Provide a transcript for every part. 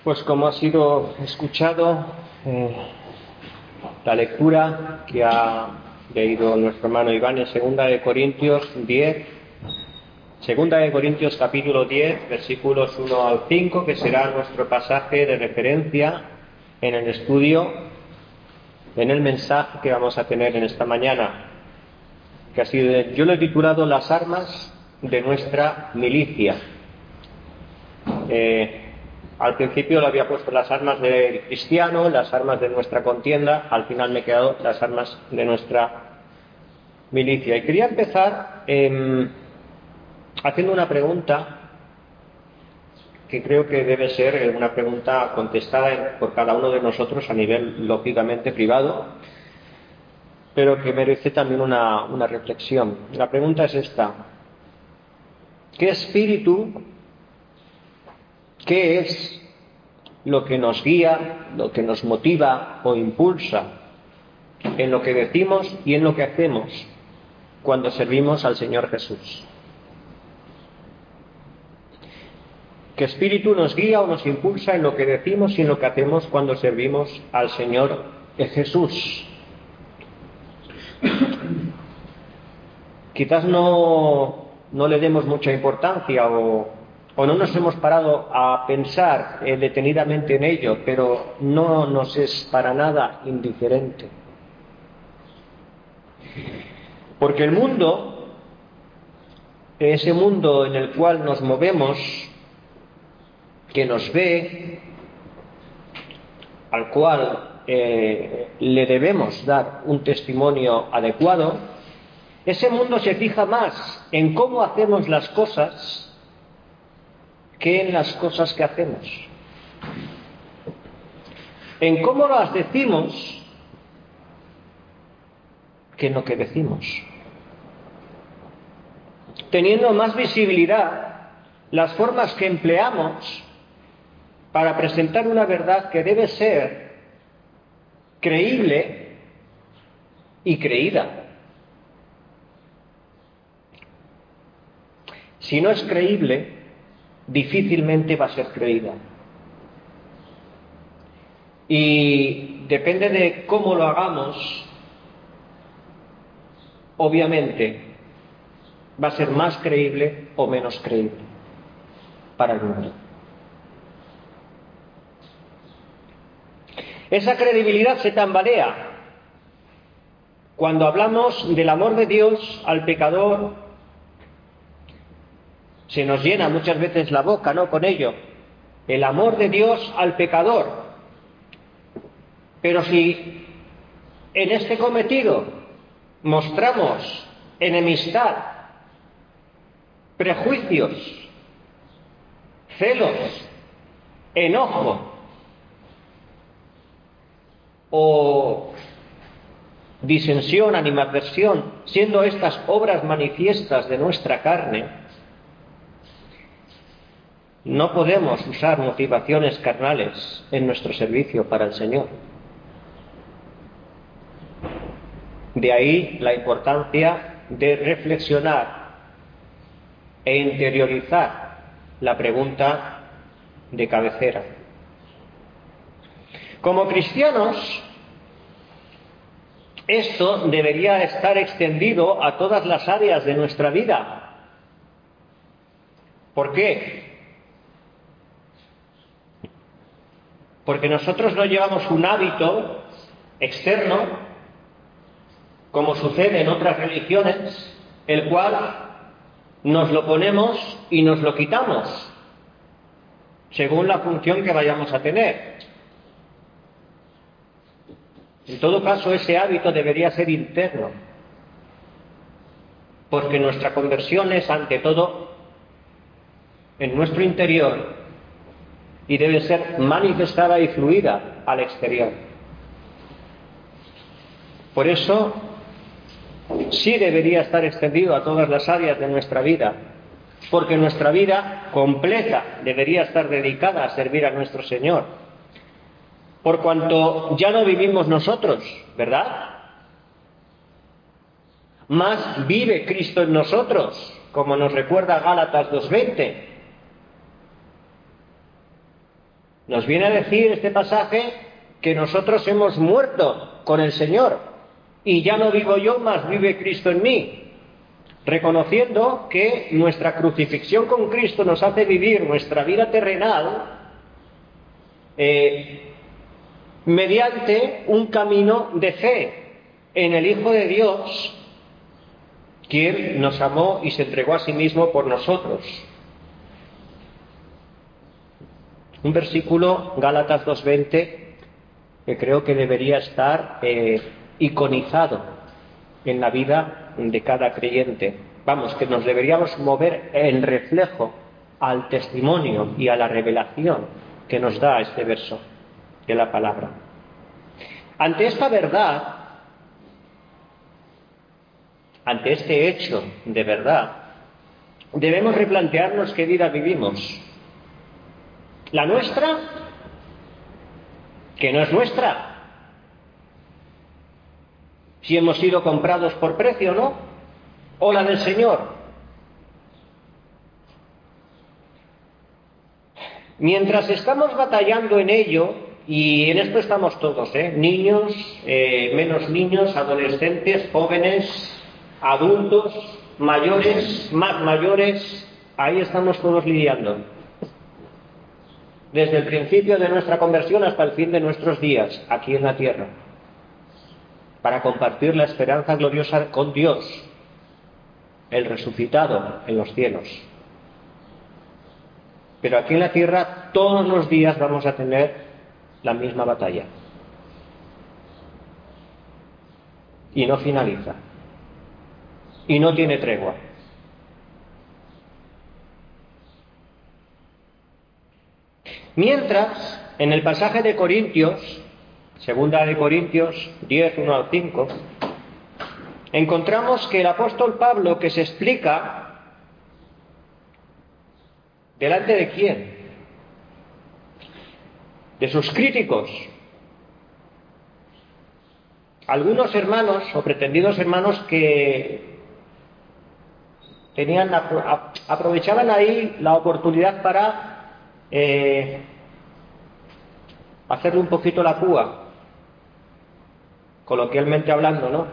Pues como ha sido escuchado, la lectura que ha leído nuestro hermano Iván en 2 Corintios capítulo 10, versículos 1 al 5, que será nuestro pasaje de referencia en el estudio, en el mensaje que vamos a tener en esta mañana, que ha sido, yo lo he titulado Las armas de nuestra milicia. Al principio le había puesto las armas del cristiano, las armas de nuestra contienda, al final me he quedado las armas de nuestra milicia. Y quería empezar haciendo una pregunta que creo que debe ser una pregunta contestada por cada uno de nosotros a nivel lógicamente privado, pero que merece también una reflexión. La pregunta es esta: ¿qué espíritu, qué es lo que nos guía, lo que nos motiva o impulsa en lo que decimos y en lo que hacemos cuando servimos al Señor Jesús? ¿Qué espíritu nos guía o nos impulsa en lo que decimos y en lo que hacemos cuando servimos al Señor Jesús? Quizás no le demos mucha importancia o no nos hemos parado a pensar detenidamente en ello, pero no nos es para nada indiferente. Porque el mundo, ese mundo en el cual nos movemos, que nos ve, al cual le debemos dar un testimonio adecuado, ese mundo se fija más en cómo hacemos las cosas que en las cosas que hacemos, en cómo las decimos que en lo que decimos, teniendo más visibilidad las formas que empleamos para presentar una verdad que debe ser creíble y creída. Si no es creíble, difícilmente va a ser creída. Y depende de cómo lo hagamos, obviamente va a ser más creíble o menos creíble para el mundo. Esa credibilidad se tambalea cuando hablamos del amor de Dios al pecador. Se nos llena muchas veces la boca, ¿no?, con ello, el amor de Dios al pecador. Pero si en este cometido mostramos enemistad, prejuicios, celos, enojo o disensión, animadversión, siendo estas obras manifiestas de nuestra carne, no podemos usar motivaciones carnales en nuestro servicio para el Señor. De ahí la importancia de reflexionar e interiorizar la pregunta de cabecera. Como cristianos, esto debería estar extendido a todas las áreas de nuestra vida. ¿Por qué? Porque nosotros no llevamos un hábito externo, como sucede en otras religiones, el cual nos lo ponemos y nos lo quitamos, según la función que vayamos a tener. En todo caso, ese hábito debería ser interno, porque nuestra conversión es ante todo en nuestro interior y debe ser manifestada y fluida al exterior. Por eso, sí debería estar extendido a todas las áreas de nuestra vida, porque nuestra vida completa debería estar dedicada a servir a nuestro Señor, por cuanto ya no vivimos nosotros, ¿verdad? Más vive Cristo en nosotros, como nos recuerda Gálatas 2:20. Nos viene a decir este pasaje que nosotros hemos muerto con el Señor y ya no vivo yo, mas vive Cristo en mí, reconociendo que nuestra crucifixión con Cristo nos hace vivir nuestra vida terrenal mediante un camino de fe en el Hijo de Dios, quien nos amó y se entregó a sí mismo por nosotros. Un versículo, Gálatas 2:20, que creo que debería estar iconizado en la vida de cada creyente. Vamos, que nos deberíamos mover en reflejo al testimonio y a la revelación que nos da este verso de la palabra. Ante esta verdad, ante este hecho de verdad, debemos replantearnos qué vida vivimos. La nuestra, que no es nuestra, si hemos sido comprados por precio o no, o la del Señor. Mientras estamos batallando en ello, y en esto estamos todos, niños, menos niños, adolescentes, jóvenes, adultos, mayores, más mayores, ahí estamos todos lidiando. Desde el principio de nuestra conversión hasta el fin de nuestros días, aquí en la tierra, para compartir la esperanza gloriosa con Dios, el resucitado en los cielos. Pero aquí en la tierra todos los días vamos a tener la misma batalla. Y no finaliza. Y no tiene tregua. Mientras, en el pasaje de Corintios, segunda de Corintios 10, 1 al 5, encontramos que el apóstol Pablo, que se explica ¿delante de quién? De sus críticos. Algunos hermanos o pretendidos hermanos que aprovechaban ahí la oportunidad para hacerle un poquito la púa, coloquialmente hablando, ¿no?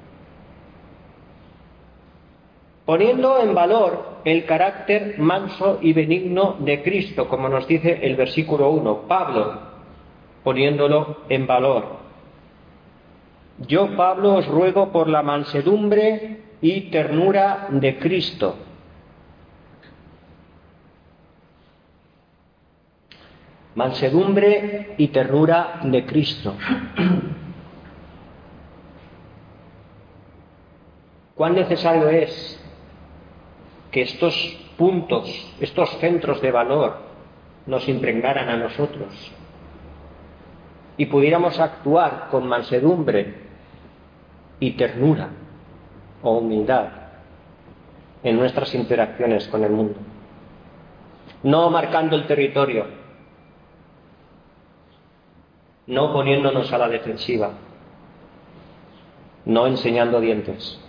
Poniendo en valor el carácter manso y benigno de Cristo, como nos dice el versículo 1, Pablo, poniéndolo en valor. Yo, Pablo, os ruego por la mansedumbre y ternura de Cristo. Mansedumbre y ternura de Cristo. ¿Cuán necesario es que estos puntos, estos centros de valor nos impregnaran a nosotros y pudiéramos actuar con mansedumbre y ternura o humildad en nuestras interacciones con el mundo? No marcando el territorio, no poniéndonos a la defensiva, no enseñando dientes.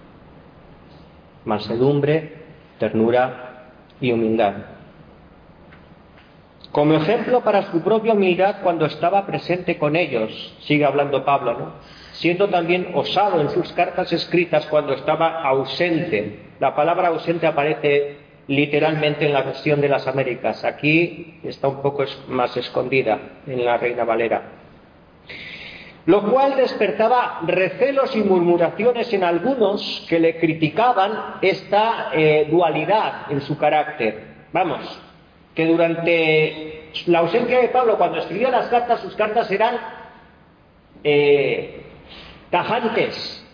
Mansedumbre, ternura y humildad. Como ejemplo para su propia humildad cuando estaba presente con ellos, sigue hablando Pablo, ¿no? Siendo también osado en sus cartas escritas cuando estaba ausente. La palabra ausente aparece literalmente en la versión de las Américas. Aquí está un poco más escondida en la Reina Valera. Lo cual despertaba recelos y murmuraciones en algunos que le criticaban esta dualidad en su carácter. Vamos, que durante la ausencia de Pablo, cuando escribía las cartas, sus cartas eran tajantes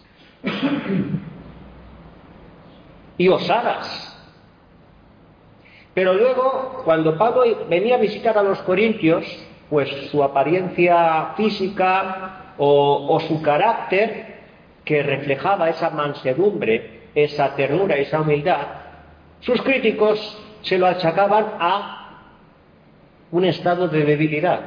y osadas. Pero luego, cuando Pablo venía a visitar a los corintios, pues su apariencia física o su carácter, que reflejaba esa mansedumbre, esa ternura, esa humildad, sus críticos se lo achacaban a un estado de debilidad.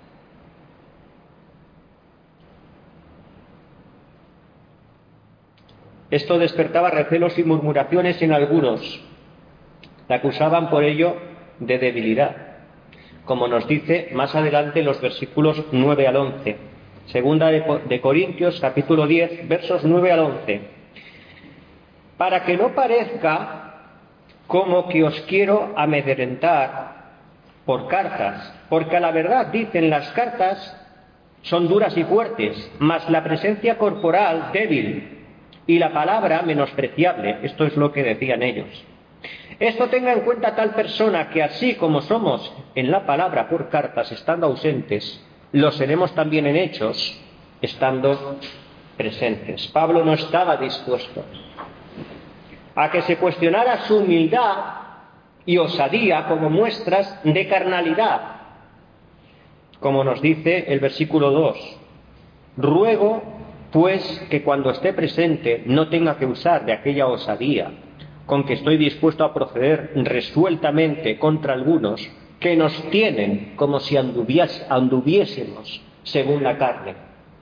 Esto despertaba recelos y murmuraciones en algunos. Le acusaban por ello de debilidad. como nos dice más adelante en los versículos 9 al 11. Segunda de Corintios, capítulo 10, versos 9 al 11. Para que no parezca como que os quiero amedrentar por cartas, porque a la verdad dicen las cartas son duras y fuertes, mas la presencia corporal débil y la palabra menospreciable. Esto es lo que decían ellos. Esto tenga en cuenta tal persona que así como somos en la palabra por cartas estando ausentes, lo seremos también en hechos estando presentes. Pablo no estaba dispuesto a que se cuestionara su humildad y osadía como muestras de carnalidad. Como nos dice el versículo 2, ruego pues que cuando esté presente no tenga que usar de aquella osadía con que estoy dispuesto a proceder resueltamente contra algunos que nos tienen como si anduviésemos según la carne.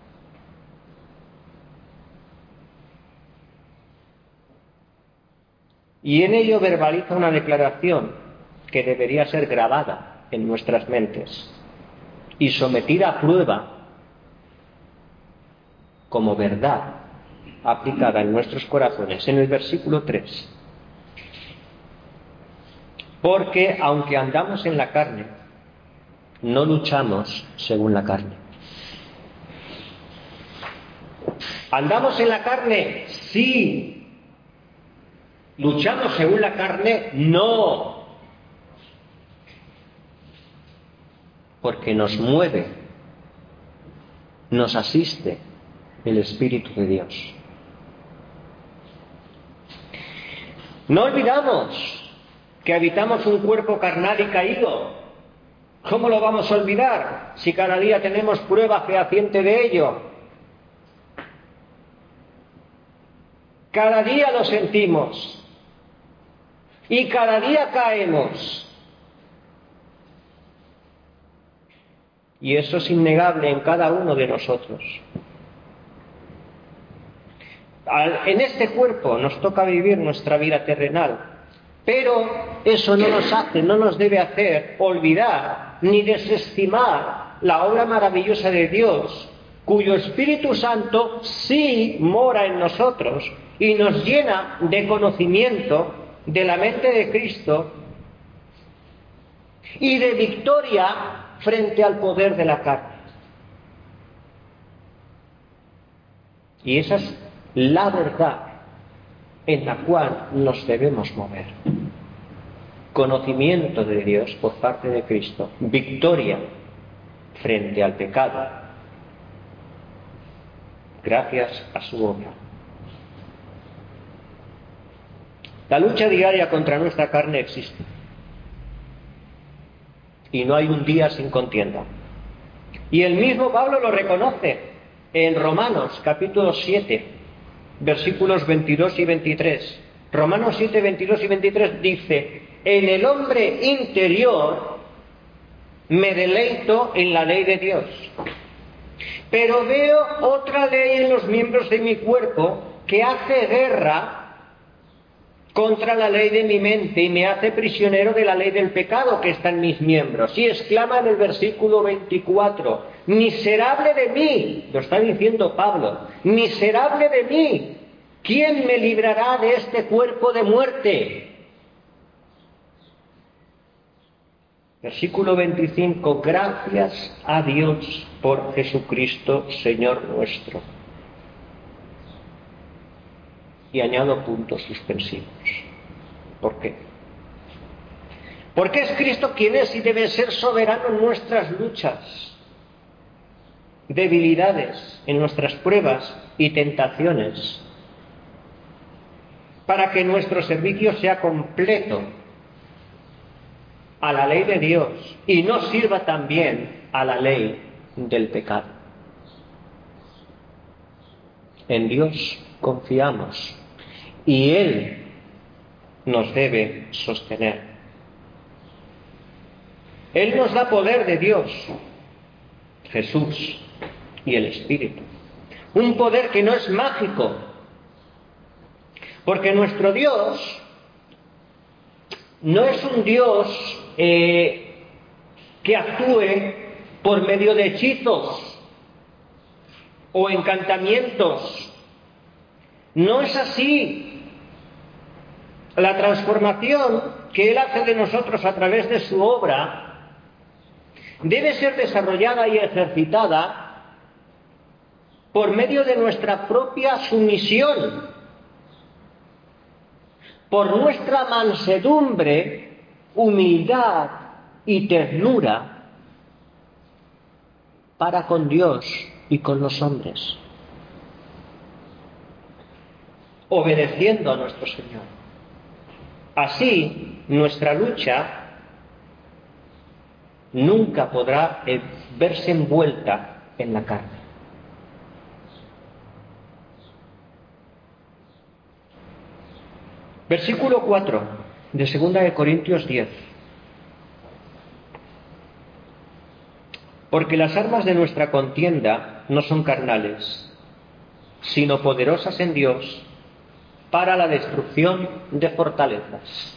Y en ello verbaliza una declaración que debería ser grabada en nuestras mentes y sometida a prueba como verdad aplicada en nuestros corazones, en el versículo 3. Porque aunque andamos en la carne, no luchamos según la carne. ¿Andamos en la carne? Sí. ¿Luchamos según la carne? No. Porque nos mueve, nos asiste el Espíritu de Dios. No olvidamos que habitamos un cuerpo carnal y caído. ¿Cómo lo vamos a olvidar si cada día tenemos prueba fehaciente de ello? Cada día lo sentimos y cada día caemos. Y eso es innegable en cada uno de nosotros. En este cuerpo nos toca vivir nuestra vida terrenal, pero eso no nos debe hacer olvidar ni desestimar la obra maravillosa de Dios, cuyo Espíritu Santo sí mora en nosotros y nos llena de conocimiento de la mente de Cristo y de victoria frente al poder de la carne. Y esa es la verdad en la cual nos debemos mover. Conocimiento de Dios por parte de Cristo, victoria frente al pecado, gracias a su obra. La lucha diaria contra nuestra carne existe. Y no hay un día sin contienda. Y el mismo Pablo lo reconoce en Romanos capítulo 7, versículos 22 y 23. Romanos 7, 22 y 23 dice: en el hombre interior me deleito en la ley de Dios, pero veo otra ley en los miembros de mi cuerpo que hace guerra contra la ley de mi mente y me hace prisionero de la ley del pecado que está en mis miembros. Y exclama en el versículo 24: miserable de mí, lo está diciendo Pablo, miserable de mí, ¿quién me librará de este cuerpo de muerte? Versículo 25: gracias a Dios por Jesucristo, Señor nuestro. Y añado puntos suspensivos. ¿Por qué? Porque es Cristo quien es y debe ser soberano en nuestras luchas, debilidades, en nuestras pruebas y tentaciones, para que nuestro servicio sea completo a la ley de Dios y no sirva también a la ley del pecado. En Dios confiamos y Él nos debe sostener. Él nos da poder de Dios, Jesús y el Espíritu. Un poder que no es mágico, porque nuestro Dios no es un Dios que actúe por medio de hechizos o encantamientos. No es así. La transformación que Él hace de nosotros a través de su obra debe ser desarrollada y ejercitada por medio de nuestra propia sumisión, por nuestra mansedumbre, humildad y ternura para con Dios y con los hombres, obedeciendo a nuestro Señor. Así, nuestra lucha nunca podrá verse envuelta en la carne. Versículo 4 de 2 de Corintios 10. Porque las armas de nuestra contienda no son carnales, sino poderosas en Dios para la destrucción de fortalezas.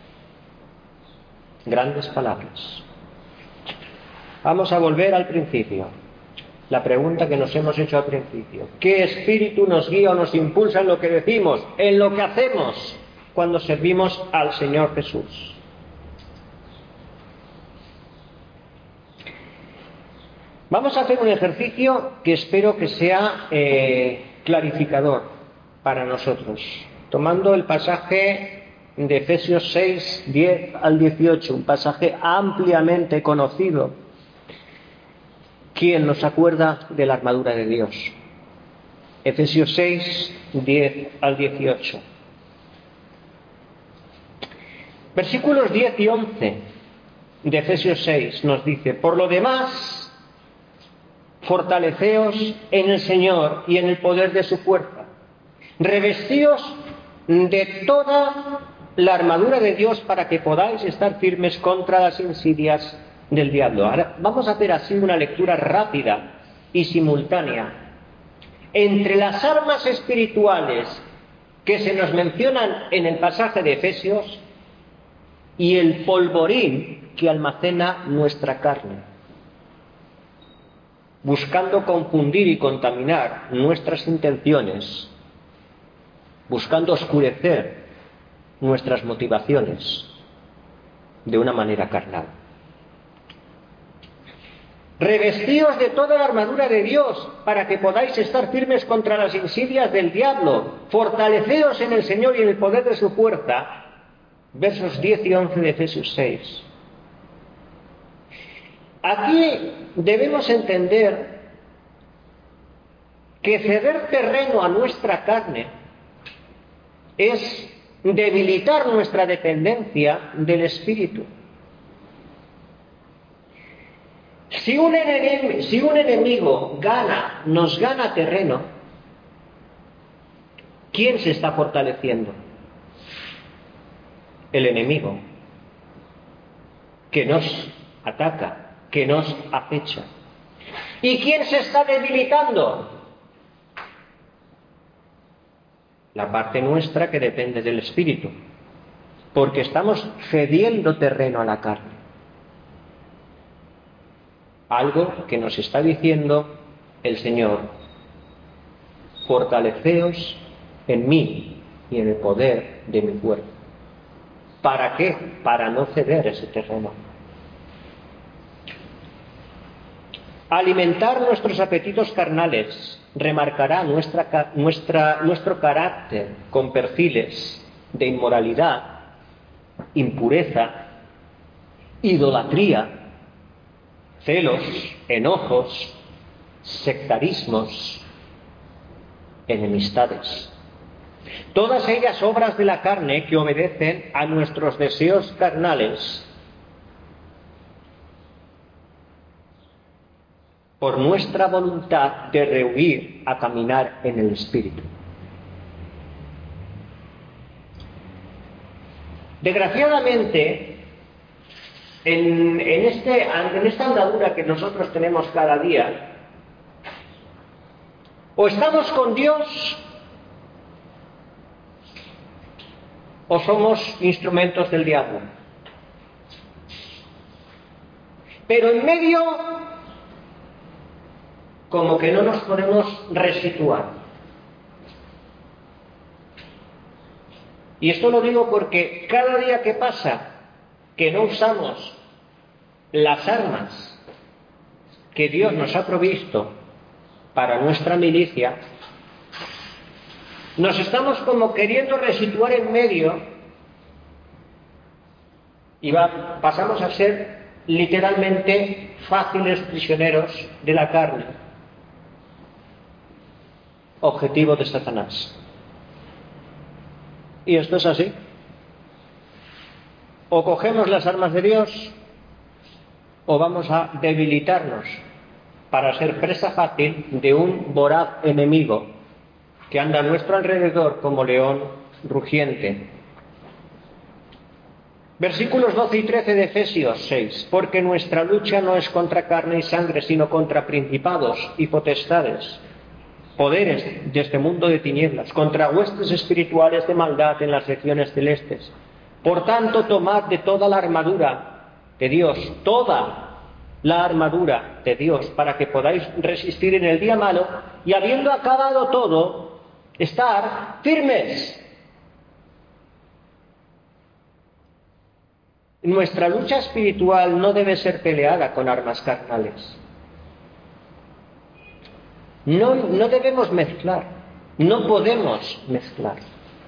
Grandes palabras. Vamos a volver al principio. La pregunta que nos hemos hecho al principio. ¿Qué espíritu nos guía o nos impulsa en lo que decimos, en lo que hacemos cuando servimos al Señor Jesús? Vamos a hacer un ejercicio que espero que sea clarificador para nosotros. Tomando el pasaje de Efesios 6, 10 al 18, un pasaje ampliamente conocido. ¿Quién nos acuerda de la armadura de Dios? Efesios 6, 10 al 18. Versículos 10 y 11 de Efesios 6 nos dice: por lo demás, fortaleceos en el Señor y en el poder de su fuerza. Revestíos de toda la armadura de Dios para que podáis estar firmes contra las insidias del diablo. Ahora vamos a hacer así una lectura rápida y simultánea entre las armas espirituales que se nos mencionan en el pasaje de Efesios y el polvorín que almacena nuestra carne, buscando confundir y contaminar nuestras intenciones, buscando oscurecer nuestras motivaciones de una manera carnal. Revestíos de toda la armadura de Dios para que podáis estar firmes contra las insidias del diablo. Fortaleceos en el Señor y en el poder de su fuerza. Versos 10 y 11 de Efesios 6. Aquí debemos entender que ceder terreno a nuestra carne es debilitar nuestra dependencia del Espíritu. Si un enemigo nos gana terreno, ¿quién se está fortaleciendo? El enemigo, que nos ataca, que nos acecha. ¿Y quién se está debilitando? La parte nuestra que depende del Espíritu, porque estamos cediendo terreno a la carne. Algo que nos está diciendo el Señor: fortaleceos en mí y en el poder de mi fuerza. ¿Para qué? Para no ceder ese terreno. Alimentar nuestros apetitos carnales remarcará nuestro carácter con perfiles de inmoralidad, impureza, idolatría, celos, enojos, sectarismos, enemistades. Todas ellas obras de la carne que obedecen a nuestros deseos carnales por nuestra voluntad de rehuir a caminar en el Espíritu. Desgraciadamente, en esta andadura que nosotros tenemos cada día, o estamos con Dios o somos instrumentos del diablo. Pero en medio, como que no nos podemos resituar. Y esto lo digo porque cada día que pasa que no usamos las armas que Dios nos ha provisto para nuestra milicia, nos estamos como queriendo resituar en medio y pasamos a ser literalmente fáciles prisioneros de la carne, objetivo de Satanás. Y esto es así. O cogemos las armas de Dios o vamos a debilitarnos para ser presa fácil de un voraz enemigo que anda a nuestro alrededor como león rugiente. Versículos 12 y 13 de Efesios 6. Porque nuestra lucha no es contra carne y sangre, sino contra principados y potestades, poderes de este mundo de tinieblas, contra huestes espirituales de maldad en las regiones celestes. Por tanto, tomad de toda la armadura de Dios, toda la armadura de Dios, para que podáis resistir en el día malo, y habiendo acabado todo, estar firmes. Nuestra lucha espiritual no debe ser peleada con armas carnales. No debemos mezclar, no podemos mezclar.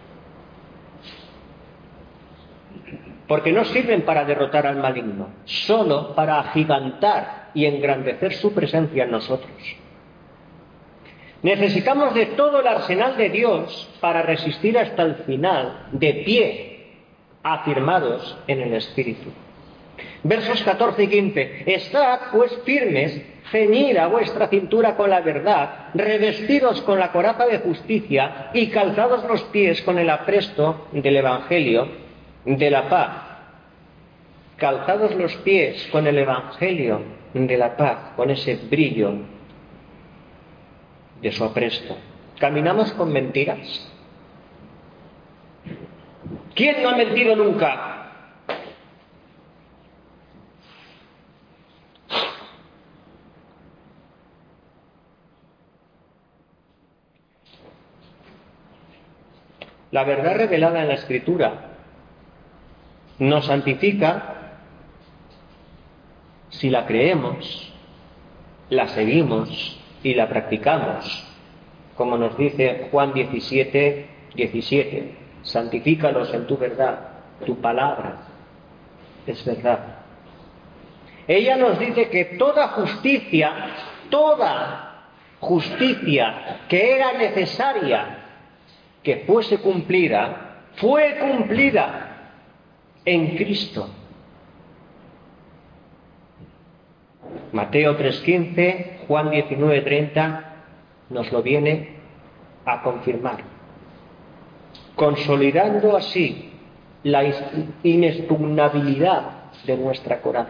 Porque no sirven para derrotar al maligno, solo para agigantar y engrandecer su presencia en nosotros. Necesitamos de todo el arsenal de Dios para resistir hasta el final, de pie, afirmados en el Espíritu. Versos 14 y 15. Estad pues firmes, ceñid a vuestra cintura con la verdad, revestidos con la coraza de justicia y calzados los pies con el apresto del Evangelio de la paz. Calzados los pies con el Evangelio de la paz, con ese brillo de su apresto. ¿Caminamos con mentiras? ¿Quién no ha mentido nunca? La verdad revelada en la Escritura nos santifica si la creemos, la seguimos y la practicamos, como nos dice Juan 17:17. Santifícalos en tu verdad, tu palabra es verdad. Ella nos dice que toda justicia que era necesaria que fuese cumplida, fue cumplida en Cristo. Mateo 3:15, Juan 19:30 nos lo viene a confirmar, consolidando así la inexpugnabilidad de nuestra coraza.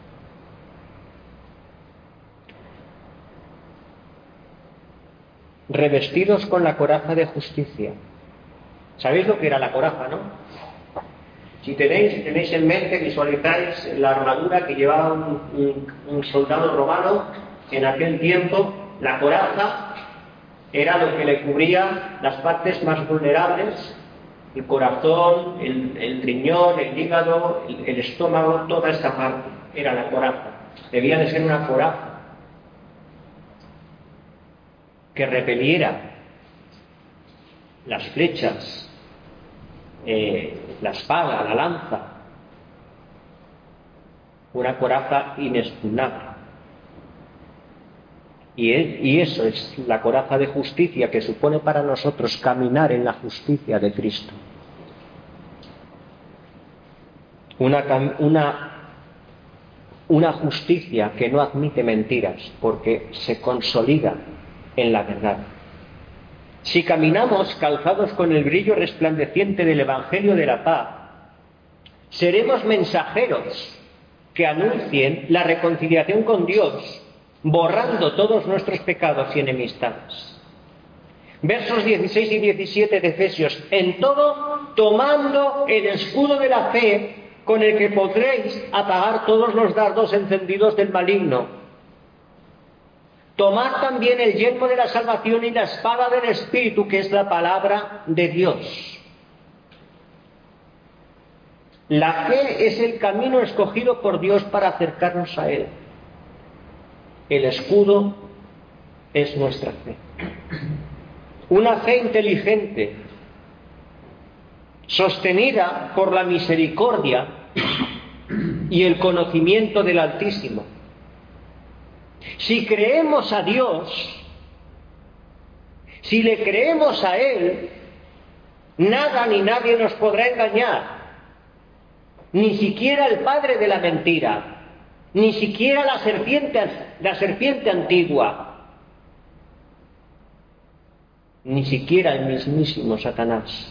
Revestidos con la coraza de justicia. ¿Sabéis lo que era la coraza, no? Si tenéis en mente, visualizáis la armadura que llevaba un soldado romano en aquel tiempo. La coraza era lo que le cubría las partes más vulnerables, el corazón, el riñón, el hígado, el estómago, toda esta parte era la coraza. Debía de ser una coraza que repeliera las flechas, la espada, la lanza, una coraza inexpugnable. Y eso es la coraza de justicia que supone para nosotros caminar en la justicia de Cristo. Una justicia que no admite mentiras, porque se consolida en la verdad. Si caminamos calzados con el brillo resplandeciente del Evangelio de la paz, seremos mensajeros que anuncien la reconciliación con Dios, borrando todos nuestros pecados y enemistades. Versos 16 y 17 de Efesios. En todo, tomando el escudo de la fe, con el que podréis apagar todos los dardos encendidos del maligno. Tomad también el yelmo de la salvación y la espada del Espíritu, que es la palabra de Dios. La fe es el camino escogido por Dios para acercarnos a Él. El escudo es nuestra fe. Una fe inteligente, sostenida por la misericordia y el conocimiento del Altísimo. Si creemos a Dios, si le creemos a Él, nada ni nadie nos podrá engañar, ni siquiera el padre de la mentira, ni siquiera la serpiente antigua, ni siquiera el mismísimo Satanás.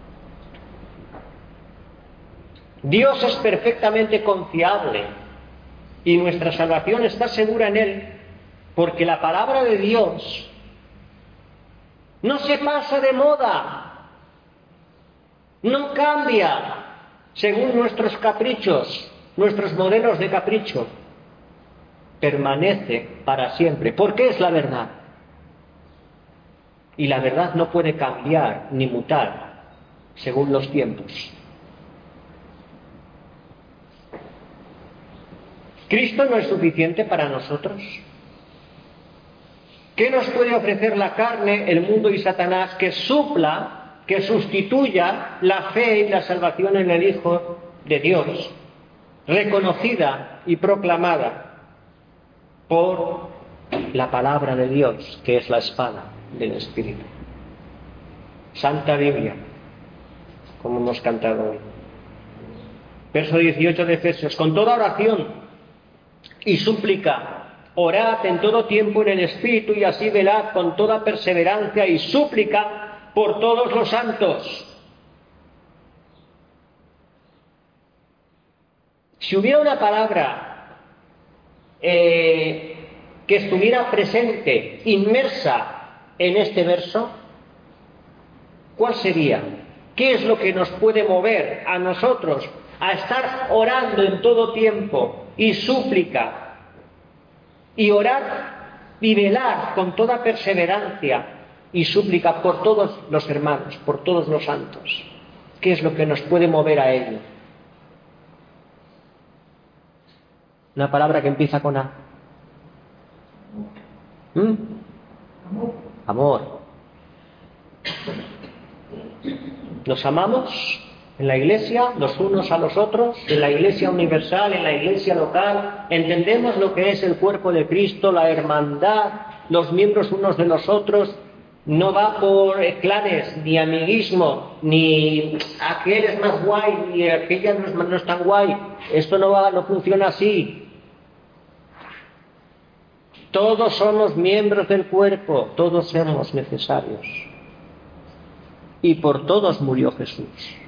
Dios es perfectamente confiable y nuestra salvación está segura en Él, porque la palabra de Dios no se pasa de moda, no cambia según nuestros caprichos, nuestros modelos de capricho. Permanece para siempre, porque es la verdad. Y la verdad no puede cambiar ni mutar según los tiempos. ¿Cristo no es suficiente para nosotros? ¿Qué nos puede ofrecer la carne, el mundo y Satanás que supla, que sustituya la fe y la salvación en el Hijo de Dios, reconocida y proclamada por la palabra de Dios, que es la espada del Espíritu? Santa Biblia, como hemos cantado hoy. Verso 18 de Efesios: con toda oración y súplica, orad en todo tiempo en el Espíritu, y así velad con toda perseverancia y súplica por todos los santos. Si hubiera una palabra que estuviera presente, inmersa en este verso, ¿cuál sería? ¿Qué es lo que nos puede mover a nosotros a estar orando en todo tiempo y súplica, y orar y velar con toda perseverancia y súplica por todos los hermanos, por todos los santos? ¿Qué es lo que nos puede mover a ello? Una palabra que empieza con A. Amor. ¿Nos amamos en la iglesia los unos a los otros, en la iglesia universal, en la iglesia local? ¿Entendemos lo que es el cuerpo de Cristo, la hermandad, los miembros unos de los otros? No va por clanes, ni amiguismo, ni aquel es más guay, ni aquella no es tan guay. Esto no funciona así. Todos somos miembros del cuerpo, todos somos necesarios. Y por todos murió Jesús.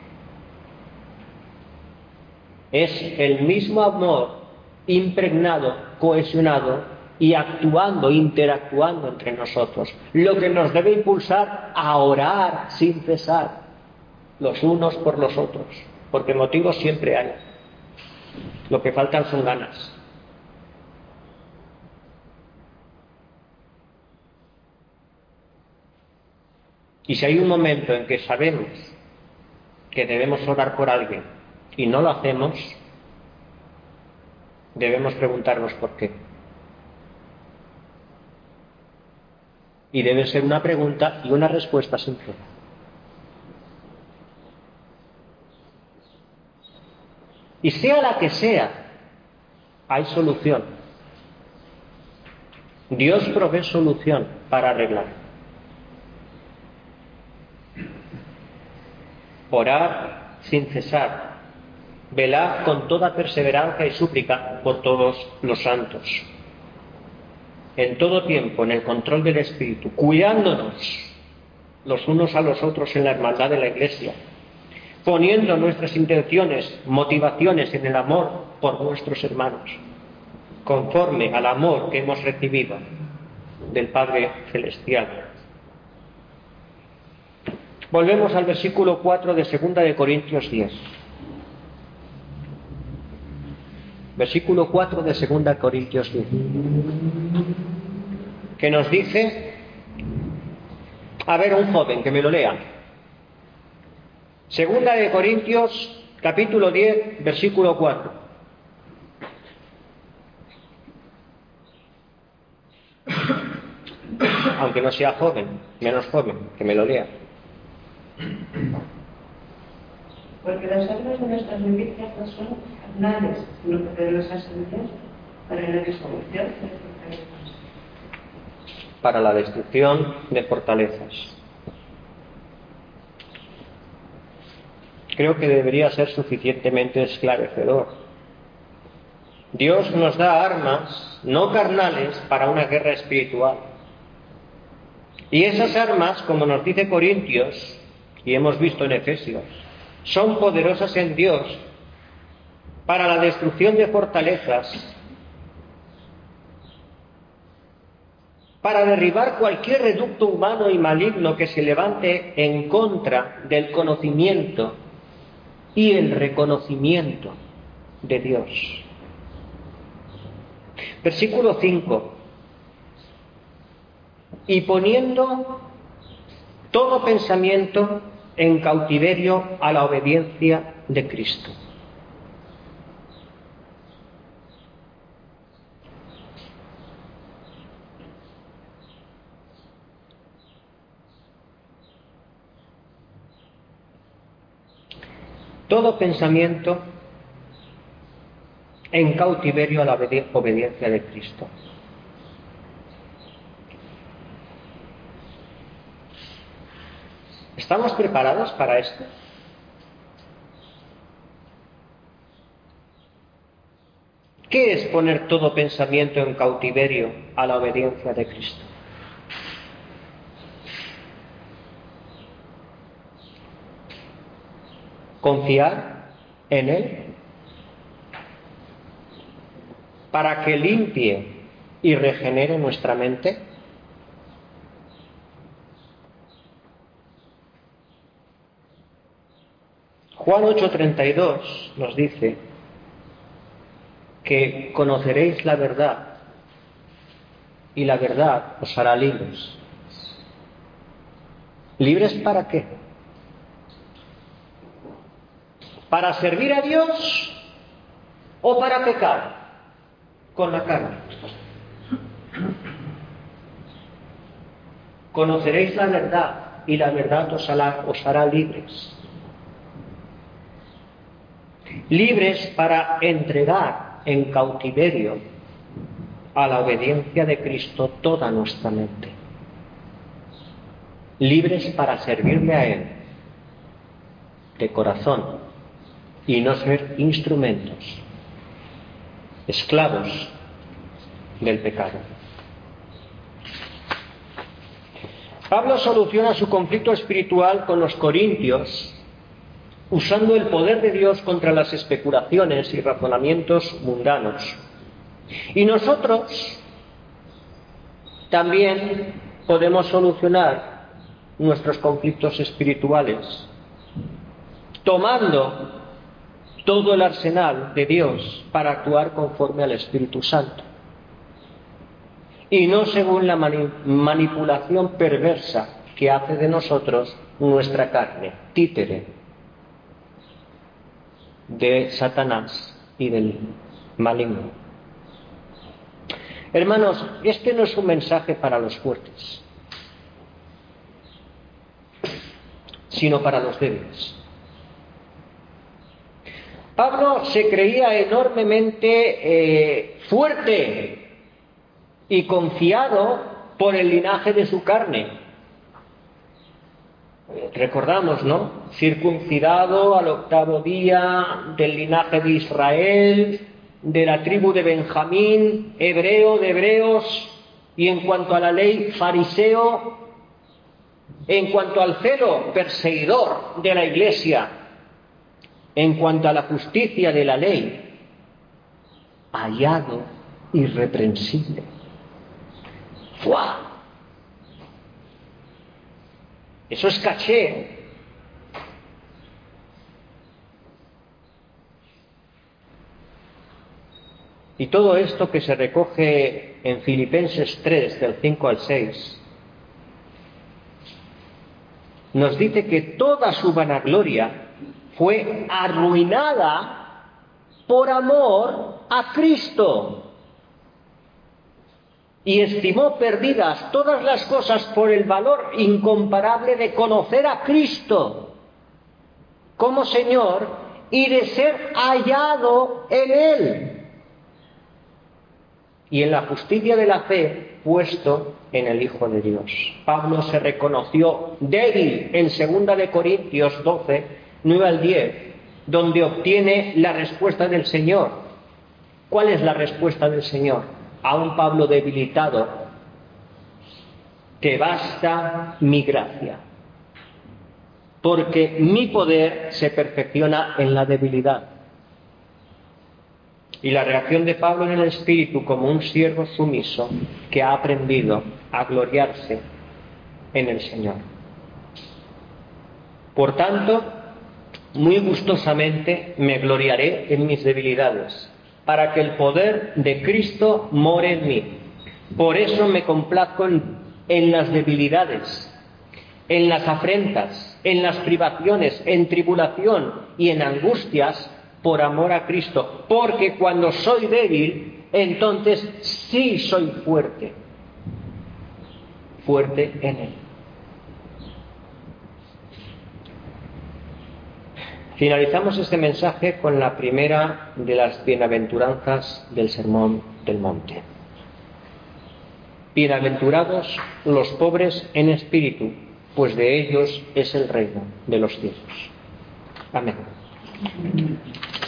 Es el mismo amor impregnado, cohesionado y actuando, interactuando entre nosotros, lo que nos debe impulsar a orar sin cesar, los unos por los otros, porque motivos siempre hay. Lo que faltan son ganas. Y si hay un momento en que sabemos que debemos orar por alguien y no lo hacemos, debemos preguntarnos por qué. Y debe ser una pregunta y una respuesta sincera. Y sea la que sea, hay solución. Dios provee solución para arreglar. Orar sin cesar, velar con toda perseverancia y súplica por todos los santos. En todo tiempo, en el control del Espíritu, cuidándonos los unos a los otros en la hermandad de la Iglesia, poniendo nuestras intenciones, motivaciones en el amor por nuestros hermanos, conforme al amor que hemos recibido del Padre Celestial. Volvemos al versículo 4 de 2 de Corintios 10. versículo 4 de 2 Corintios 10, que nos dice, a ver, un joven que me lo lea. 2 Corintios, capítulo 10, versículo 4. Aunque no sea joven, menos joven, que me lo lea. Porque las armas de nuestras milicias no son carnales, sino poderosas en Dios para la destrucción de fortalezas. Para la destrucción de fortalezas. Creo que debería ser suficientemente esclarecedor. Dios nos da armas no carnales para una guerra espiritual. Y esas armas, como nos dice Corintios, y hemos visto en Efesios, son poderosas en Dios para la destrucción de fortalezas, para derribar cualquier reducto humano y maligno que se levante en contra del conocimiento y el reconocimiento de Dios. Versículo 5. Y poniendo todo pensamiento en cautiverio a la obediencia de Cristo. Todo pensamiento en cautiverio a la obediencia de Cristo. ¿Estamos preparados para esto? ¿Qué es poner todo pensamiento en cautiverio a la obediencia de Cristo? Confiar en Él para que limpie y regenere nuestra mente. Juan 8:32 nos dice que conoceréis la verdad y la verdad os hará libres. ¿Libres para qué? ¿Para servir a Dios o para pecar con la carne? Conoceréis la verdad y la verdad os hará libres. Libres para entregar en cautiverio a la obediencia de Cristo toda nuestra mente. Libres para servirle a Él de corazón y no ser instrumentos, esclavos del pecado. Pablo soluciona su conflicto espiritual con los corintios usando el poder de Dios contra las especulaciones y razonamientos mundanos. Y nosotros también podemos solucionar nuestros conflictos espirituales tomando todo el arsenal de Dios para actuar conforme al Espíritu Santo y no según la manipulación perversa que hace de nosotros nuestra carne, títere de Satanás y del maligno. Hermanos, este no es un mensaje para los fuertes, sino para los débiles. Pablo se creía enormemente fuerte y confiado por el linaje de su carne. Recordamos, ¿no? Circuncidado al 8º día, del linaje de Israel, de la tribu de Benjamín, hebreo de hebreos, y en cuanto a la ley, fariseo, en cuanto al celo, perseguidor de la Iglesia, en cuanto a la justicia de la ley, hallado irreprensible. ¡Fua! Eso es caché. Y todo esto que se recoge en Filipenses 3, del 5 al 6, nos dice que toda su vanagloria fue arruinada por amor a Cristo. Y estimó perdidas todas las cosas por el valor incomparable de conocer a Cristo como Señor y de ser hallado en Él. Y en la justicia de la fe puesto en el Hijo de Dios. Pablo se reconoció débil en 2 de Corintios 12, 9 al 10, donde obtiene la respuesta del Señor. ¿Cuál es la respuesta del Señor? A un Pablo debilitado: te basta mi gracia, porque mi poder se perfecciona en la debilidad. Y la reacción de Pablo en el Espíritu, como un siervo sumiso que ha aprendido a gloriarse en el Señor. Por tanto, muy gustosamente me gloriaré en mis debilidades, para que el poder de Cristo more en mí. Por eso me complazco en las debilidades, en las afrentas, en las privaciones, en tribulación y en angustias, por amor a Cristo. Porque cuando soy débil, entonces sí soy fuerte. Fuerte en Él. Finalizamos este mensaje con la primera de las bienaventuranzas del Sermón del Monte. Bienaventurados los pobres en espíritu, pues de ellos es el reino de los cielos. Amén.